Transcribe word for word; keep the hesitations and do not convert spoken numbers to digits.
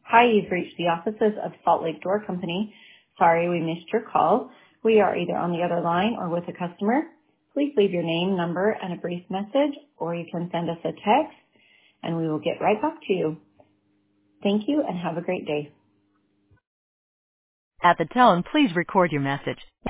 Hi, you've reached the offices of Salt Lake Door Company. Sorry we missed your call. We are either on the other line or with a customer. Please leave your name, number, and a brief message, or you can send us a text, and we will get right back to you. Thank you, and have a great day. At the tone, please record your message.